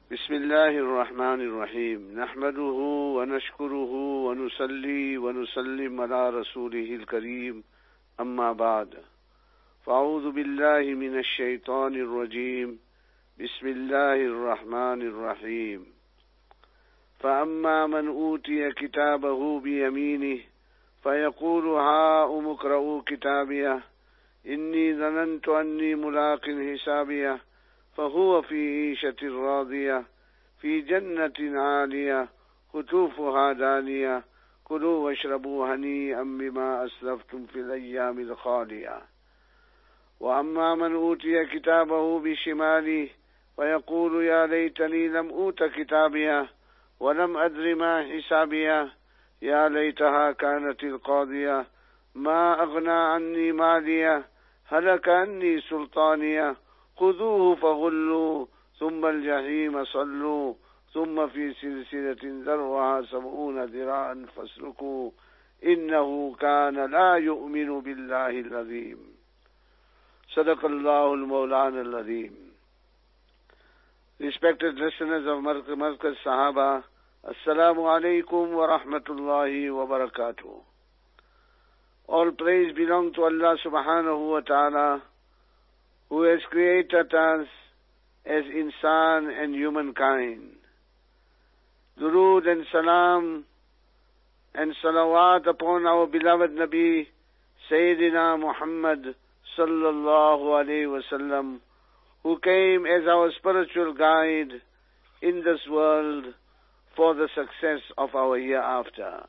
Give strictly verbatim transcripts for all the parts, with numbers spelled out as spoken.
بسم الله الرحمن الرحيم نحمده ونشكره ونصلي ونسلم على رسوله الكريم أما بعد فأعوذ بالله من الشيطان الرجيم بسم الله الرحمن الرحيم فأما من أوتي كتابه بيمينه فيقول هاؤم اقرءوا كتابيه إني ظننت أني ملاق حسابيه فهو في عيشة راضية في جنة عالية قطوفها دانية كلوا واشربوا هنيئا بما أسلفتم في الأيام الخالية وأما من أوتي كتابه بشماله فيقول يا ليتني لم أوت كتابيه ولم أدر ما حسابيه يا ليتها كانت القاضية ما أغنى عني ماليه هلك عني سلطانيه خذوه فغلوا ثم الجحيم صلوا ثم في سلسلة ذرعها سبعون ذراعا فاسلكوا إنه كان لا يؤمن بالله العظيم صدق الله المولانا العظيم. Respected listeners of Markaz Sahaba, Assalamu alaikum wa rahmatullahi wa barakatuh. All praise belong to Allah subhanahu wa ta'ala, who has created us as insan and humankind. Durood and salam and salawat upon our beloved Nabi, Sayyidina Muhammad sallallahu alayhi wa sallam, who came as our spiritual guide in this world for the success of our hereafter.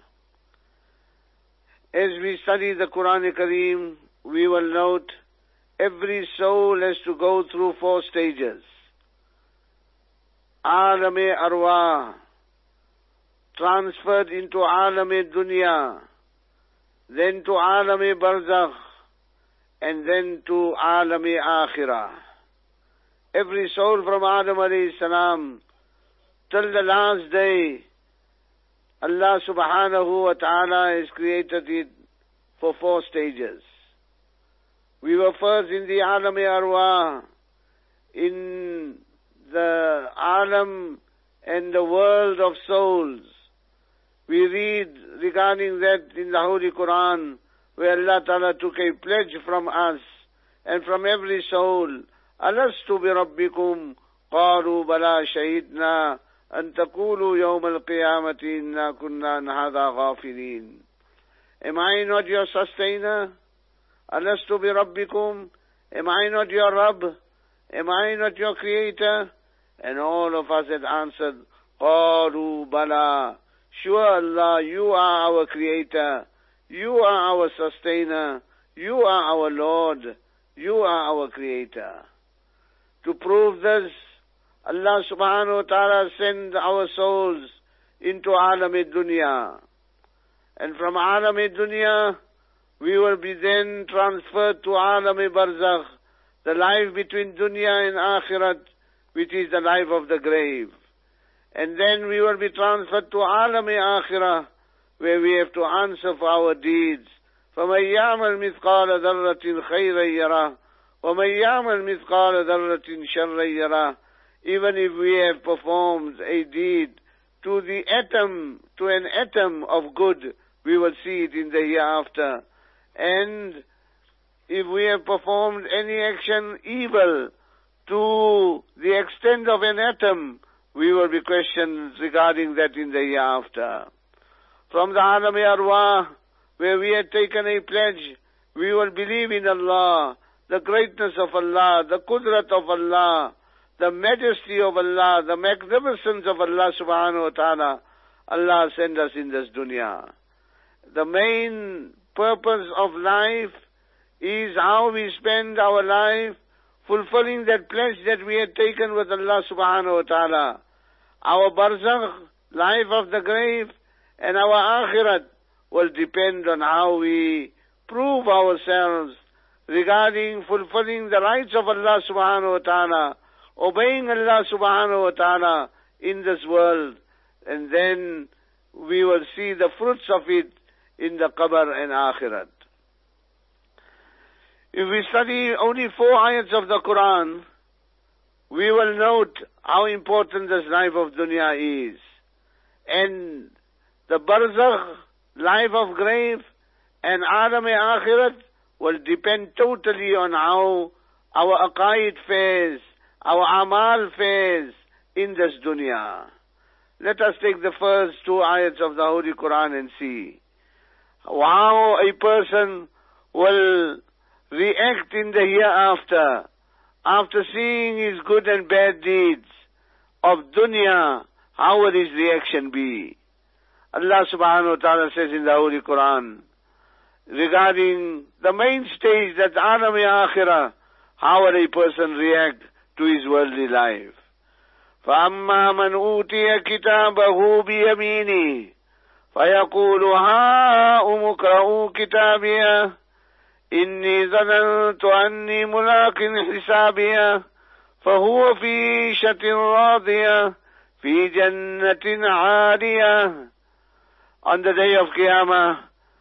As we study the Quran Kareem, we will note every soul has to go through four stages. Alam-e Arwah, transferred into Alam-e Dunya, then to Alam-e Barzakh, and then to Alam-e Akhirah. Every soul from Adam alayhi salam till the last day, Allah subhanahu wa ta'ala has created it for four stages. We were first in the Alam-e Arwah, in the Alam and the world of souls. We read regarding that in the Holy Quran, where Allah Ta'ala took a pledge from us and from every soul, Alastu bi Rabbikum, qalu bala shahidna, an taqulu yawm al-qiyamati inna kunna an hadha ghafilin. Am I not your sustainer? Alastu bi Rabbikum, am I not your Rabb? Am I not your creator? And all of us had answered, qalu bala, sure Allah, you are our creator, you are our sustainer, you are our Lord, you are our creator. To prove this, Allah subhanahu wa ta'ala sent our souls into Alam-e Dunya. And from Alam-e Dunya, we will be then transferred to Alam-e Barzakh, the life between Dunya and Akhirat, which is the life of the grave. And then we will be transferred to Alam-e Akhirah, where we have to answer for our deeds. فَمَنْ يَعْمَلْ مِثْقَالَ ذَرَّةٍ خَيْرًا يَرَهُ وَمَنْ يَعْمَلْ مِثْقَالَ ذَرَّةٍ شَرًّا يَرَهُ. Even if we have performed a deed to the atom, to an atom of good, we will see it in the hereafter. And if we have performed any action evil to the extent of an atom, we will be questioned regarding that in the hereafter. From the Alam-e Arwah, where we had taken a pledge, we will believe in Allah, the greatness of Allah, the Qudrat of Allah, the majesty of Allah, the magnificence of Allah subhanahu wa ta'ala. Allah send us in this dunya. The main purpose of life is how we spend our life fulfilling that pledge that we had taken with Allah subhanahu wa ta'ala. Our barzakh, life of the grave, and our akhirat will depend on how we prove ourselves regarding fulfilling the rights of Allah subhanahu wa ta'ala, obeying Allah subhanahu wa ta'ala in this world, and then we will see the fruits of it in the qabr and akhirat. If we study only four ayats of the Quran, we will note how important this life of dunya is. And the barzakh, life of grave, and alam-e-akhirat will depend totally on how our aqaid fares, our amal fares in this dunya. Let us take the first two ayats of the Holy Quran and see how a person will react in the hereafter after seeing his good and bad deeds of dunya. How will his reaction be? Allah subhanahu wa ta'ala says in the Holy Quran regarding the main stage, that alam-e-akhirah, how will a person react to his worldly life? فَأَمَّا مَنْ أُوتِيَ كِتَابَهُ بِيَمِينِهِ فَيَقُولُ هَاؤُمُ اقْرَءُوا كِتَابِيَهْ إِنِّي ظَنَنْتُ أَنِّي مُلَاقٍ حِسَابِيَهْ فَهُوَ فِي عِيشَةٍ رَاضِيَةٍ فِي جَنَّةٍ عَالِيَةٍ. On the day of Qiyamah,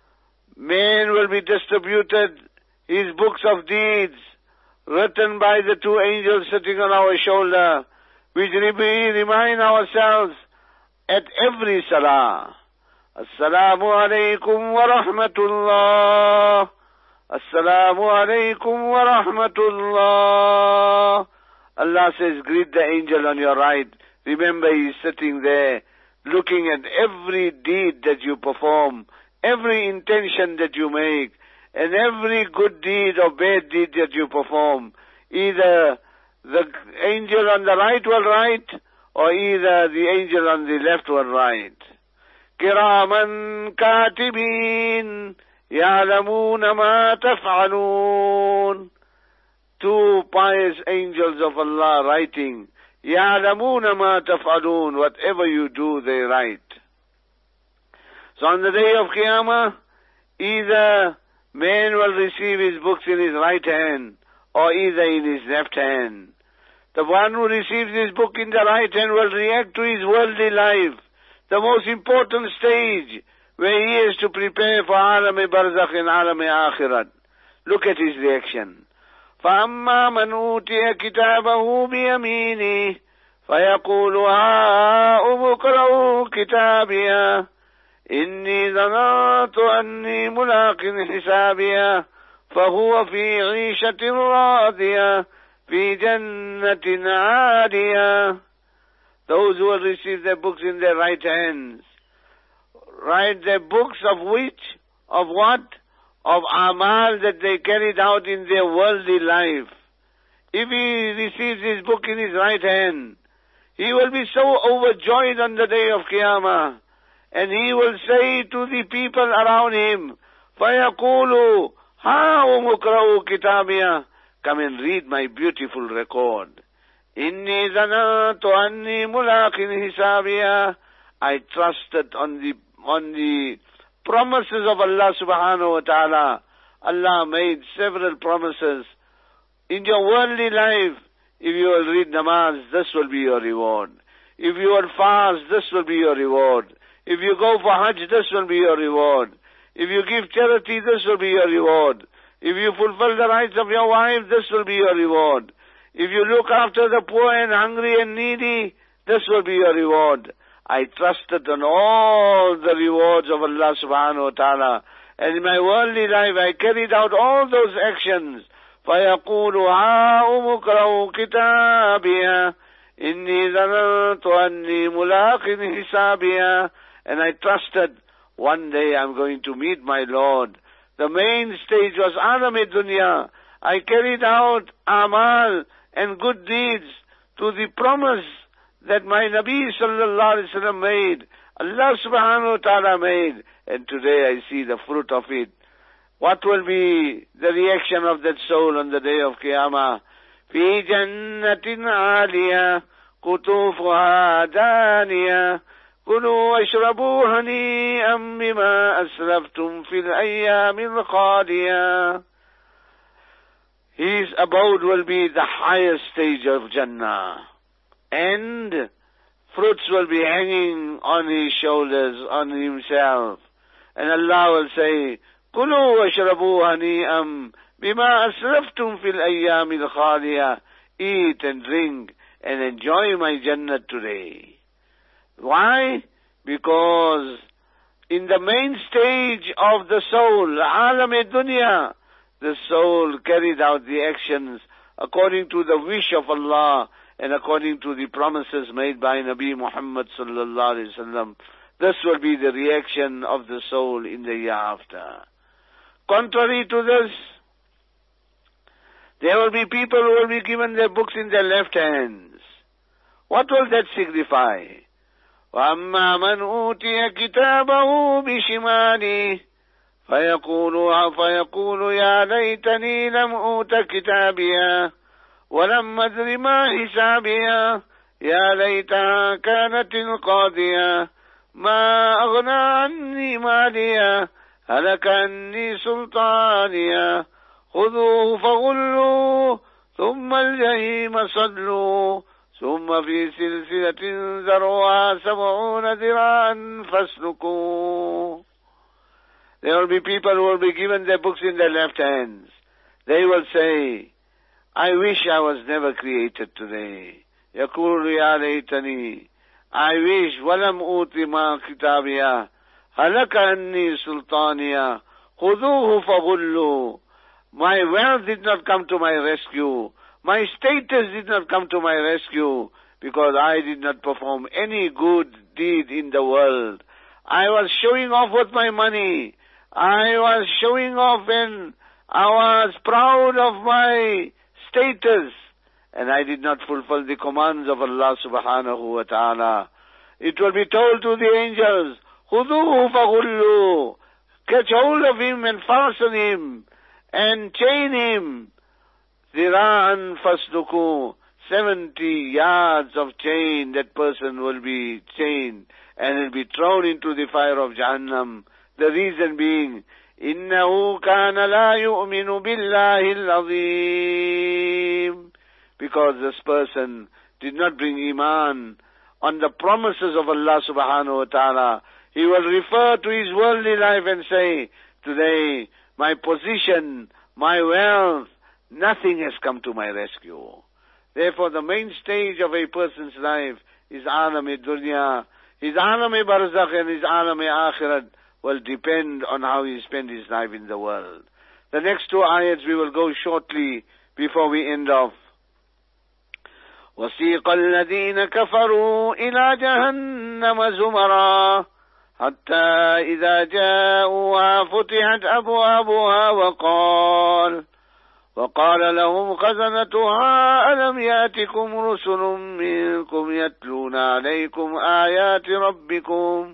man will be distributed his books of deeds, written by the two angels sitting on our shoulder, which we remind ourselves at every salah. Assalamu alaikum wa rahmatullah. Assalamu alaikum wa rahmatullah. Allah says, greet the angel on your right. Remember, he is sitting there, looking at every deed that you perform, every intention that you make, and every good deed or bad deed that you perform. Either the angel on the right will write, or either the angel on the left will write. Kiraman katibin ya'lamuna ma taf'alun. Two pious angels of Allah writing. Ya'lamuna ma taf'alun. Whatever you do, they write. So on the day of Qiyamah, either man will receive his books in his right hand, or either in his left hand. The one who receives his book in the right hand will react to his worldly life, the most important stage where he is to prepare for alam-e-barzakh and alam-e-akhirat. Look at his reaction. فَأَمَّا مَنْ أُوتِيَ كِتَابَهُ بِيَمِينِهِ فَيَقُولُ هَاؤُمُ اقْرَءُوا كِتَابِيَهْ إِنِّي ظَنَنْتُ أَنِّي مُلَاقٍ حِسَابِيَهْ فَهُوَ فِي عِيشَةٍ رَاضِيَةٍ فِي جَنَّةٍ عَالِيَةٍ. Those who will receive their books in their right hands, write their books of which? Of what? Of amal that they carried out in their worldly life. If he receives his book in his right hand, he will be so overjoyed on the day of Qiyamah, and he will say to the people around him, فَيَقُولُ هَاؤُمُ اقْرَءُوا كِتَابِيَهْ. Come and read my beautiful record. إِنِّي ظَنَنْتُ أَنِّي مُلَاقٍ حِسَابِيَهْ. I trusted on the on the promises of Allah subhanahu wa ta'ala. Allah made several promises. In your worldly life, if you will read namaz, this will be your reward. If you will fast, this will be your reward. If you go for hajj, this will be your reward. If you give charity, this will be your reward. If you fulfill the rights of your wife, this will be your reward. If you look after the poor and hungry and needy, this will be your reward. I trusted on all the rewards of Allah subhanahu wa ta'ala. And in my worldly life, I carried out all those actions. فَيَقُولُ هَاؤُمُ اقْرَءُوا كِتَابِيَهْ إِنِّي ظَنَنْتُ أَنِّي مُلَاقٍ حِسَابِيَهْ. And I trusted one day I'm going to meet my Lord. The main stage was alam-e-dunya. I carried out amal and good deeds to the promise that my Nabi sallallahu alaihi wasallam made, Allah subhanahu wa ta'ala made, and today I see the fruit of it. What will be the reaction of that soul on the day of Qiyamah? في جنة عالية قطوفها دانية كلوا واشربوا هنيئا بما أسلفتم في الأيام الخالية. His abode will be the highest stage of Jannah, and fruits will be hanging on his shoulders, on himself. And Allah will say, كُلُوا وَاشْرَبُوا هَنِيئًا بِمَا أَسْلَفْتُمْ فِي الْأَيَّامِ الْخَالِيَةِ. Eat and drink and enjoy my Jannah today. Why? Because in the main stage of the soul, Alam-e-Dunya, the soul carried out the actions according to the wish of Allah and according to the promises made by Nabi Muhammad sallallahu alaihi wasallam. This will be the reaction of the soul in the hereafter. Contrary to this, there will be people who will be given their books in their left hands. What will that signify? وَأَمَّا مَنْ أُوتِيَ كِتَابَهُ بِشِمَالِهِ فَيَقُولُ فَيَقُولُ يَا لَيْتَنِي لَمْ أُوتَ كِتَابِيَهْ وَلَمْ أَدْرِ مَا حِسَابِيَهْ يَا لَيْتَهَا كَانَتِ الْقَاضِيَةَ مَا أَغْنَى عَنِّي مَالِيَهْ هَلَكَ عَنِّي سُلْطَانِيَهْ خُذُوهُ فَغُلُّوهُ ثُمَّ الْجَحِيمَ صَلُّوهُ ثُمَّ فِي سِلْسِلَةٍ ذَرْعُهَا سَبْعُونَ ذِرَاعًا فَاسْلُكُوهُ. There will be people who will be given their books in their left hands. They will say, I wish I was never created today. يَقُولُ يَا لَيْتَنِي, I wish وَلَمْ أُوتِ مَا كِتَابِيَهْ هَلَكَ عَنِّي سُلْطَانِيَهْ خُذُوهُ فَغُلُّوهُ. My wealth did not come to my rescue. My status did not come to my rescue because I did not perform any good deed in the world. I was showing off with my money. I was showing off and I was proud of my status. And I did not fulfill the commands of Allah subhanahu wa ta'ala. It will be told to the angels, خُذُوهُ فَغُلُّوهُ. Catch hold of him and fasten him and chain him. Zira'an fasluku, seventy yards of chain, that person will be chained and will be thrown into the fire of Jahannam. The reason being, إِنَّهُ كَانَ لَا يُؤْمِنُ بِاللَّهِ الْعَظِيمِ. Because this person did not bring iman on the promises of Allah subhanahu wa ta'ala. He will refer to his worldly life and say, today, my position, my wealth, nothing has come to my rescue. Therefore, the main stage of a person's life is Alam-e-Dunya. His Alam-e-Barzakh and his Alam-e-Akhirat will depend on how he spends his life in the world. The next two ayats we will go shortly before we end off. وَسِيقَ الَّذِينَ كَفَرُوا إِلَى جَهَنَّمَ زُمَرًا حَتَّى إِذَا جَاءُوهَا فُتِحَتْ أَبْوَابُهَا وَقَالَ وقال لهم خزنتها ألم يأتكم رسل منكم يتلون عليكم آيات ربكم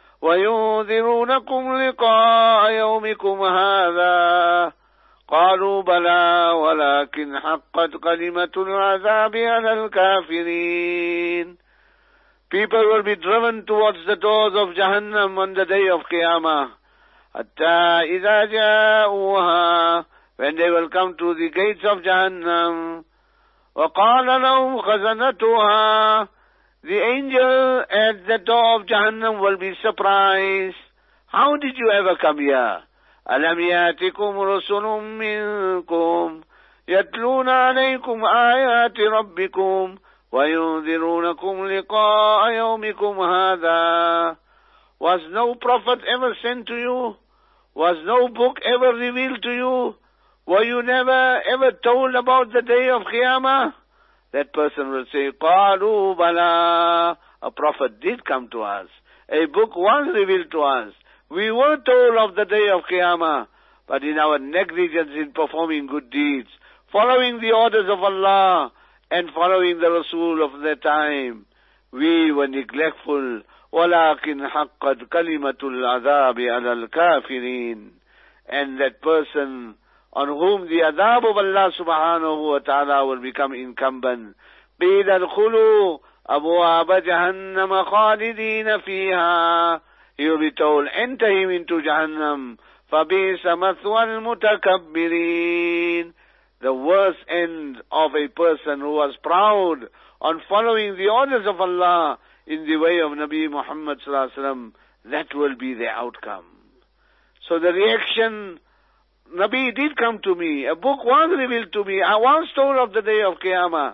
وينذرونكم لقاء يومكم هذا قالوا بلى ولكن حقت كلمة العذاب على الكافرين. People will be driven towards the doors of Jahannam on the day of Qiyamah. حتى إذا جاءوها, when they will come to the gates of Jahannam. وَقَالَ لَهُمْ خَزَنَتُهَا, the angel at the door of Jahannam will be surprised. How did you ever come here? أَلَمْ يَأْتِكُمْ رُسُلٌ مِّنكُمْ يَتْلُونَ عَلَيْكُمْ آيَاتِ رَبِّكُمْ وَيُنذِرُونَكُمْ لِقَاءَ يَوْمِكُمْ هَذَا. Was no prophet ever sent to you? Was no book ever revealed to you? Were you never ever told about the day of Qiyamah? That person will say, قَالُوا بَلَى. A prophet did come to us. A book was revealed to us. We were told of the day of Qiyamah. But in our negligence in performing good deeds, following the orders of Allah and following the Rasul of the time, we were neglectful. وَلَكِنْ حَقَّتْ كَلِمَةُ الْعَذَابِ عَلَى الْكَافِرِينَ. And that person on whom the adhab of Allah subhanahu wa ta'ala will become incumbent. قِيلَ ادْخُلُوا أَبْوَابَ جَهَنَّمَ خَالِدِينَ فِيهَا. He will be told, enter him into Jahannam. فَبِئْسَ مَثْوَى الْمُتَكَبِّرِينَ. The worst end of a person who was proud on following the orders of Allah in the way of Nabi Muhammad sallallahu alaihi wasallam, that will be the outcome. So the reaction, Nabi did come to me, a book was revealed to me, I was told of the day of Qiyamah.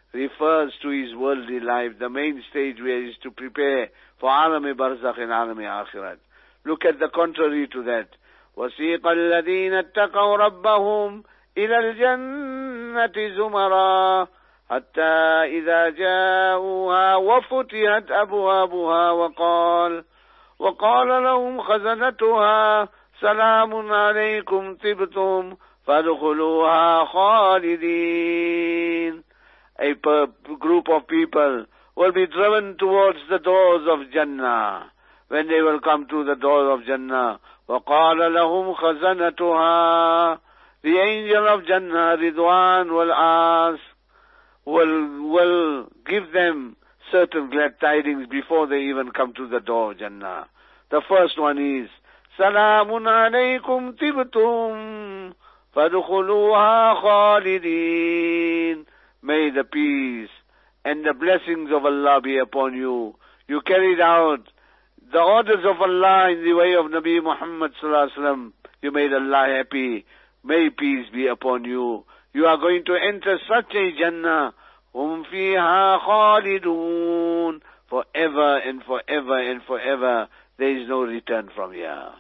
refers to his worldly life, the main stage where he is to prepare for Alami Barzakh and Alami Akhirat. Look at the contrary to that. وَسِيقَ الَّذِينَ اتَّقَوْا رَبَّهُمْ إِلَى الْجَنَّةِ زُمَرًا حَتَّى إِذَا جَاءُوهَا وَفُتِحَتْ أَبْوَابُهَا وَقَالَ وَقَالَ لَهُمْ خَزَنَتُهَا سَلَامٌ عَلَيْكُمْ طِبْتُمْ فَادْخُلُوهَا خَالِدِينَ. A group of people will be driven towards the doors of Jannah. When they will come to the doors of Jannah, وَقَالَ لَهُمْ خَزَنَتُهَا, the angel of Jannah, Ridwan, will ask, will, will give them certain glad tidings before they even come to the door of Jannah. The first one is, سَلَامٌ عَلَيْكُمْ طِبْتُمْ فَادْخُلُوهَا خَالِدِينَ. May the peace and the blessings of Allah be upon you. You carried out the orders of Allah in the way of Nabi Muhammad sallallahu alaihi wasallam. You made Allah happy. May peace be upon you. You are going to enter such a Jannah, hum fiha khalidun, forever and forever and forever. There is no return from here.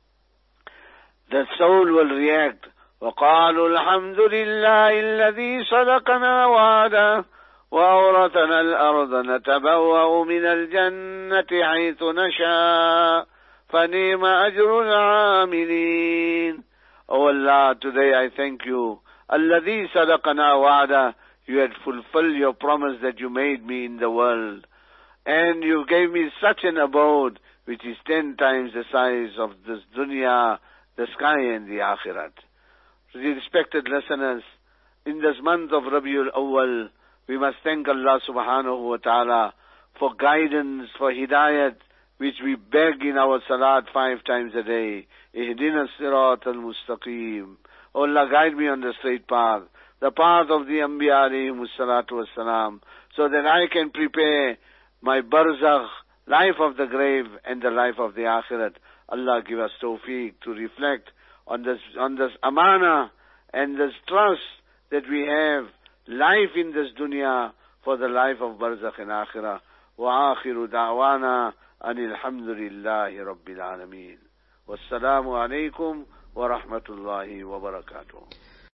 The soul will react. وَقَالُوا الْحَمْدُ لِلَّهِ الَّذِي صَدَقَنَا وَعْدَهُ وَأَوْرَثَنَا الْأَرْضَ نَتَبَوَّأُ مِنَ الْجَنَّةِ حَيْثُ نَشَاءُ فَنِعْمَ أَجْرُ الْعَامِلِينَ. Oh Allah, today I thank you. الَّذِي صَدَقَنَا وَعْدَهُ. You had fulfilled your promise that you made me in the world. And you gave me such an abode, which is ten times the size of this dunya, the sky and the akhirat. Respected listeners, in this month of Rabiul Awwal, we must thank Allah subhanahu wa ta'ala for guidance, for hidayat, which we beg in our salat five times a day. Ihdina sirat al-mustaqim. Oh Allah, guide me on the straight path, the path of the Anbiya alayhimus salatu wassalam, so that I can prepare my barzakh, life of the grave and the life of the akhirat. Allah give us tawfiq to reflect on this, on this amana and this trust that we have, life in this dunya for the life of barzakh and akhirah. Wa akhiru da'wana anil hamdulillahi rabbil alameen. Wassalamu alaikum wa rahmatullahi wa barakatuh.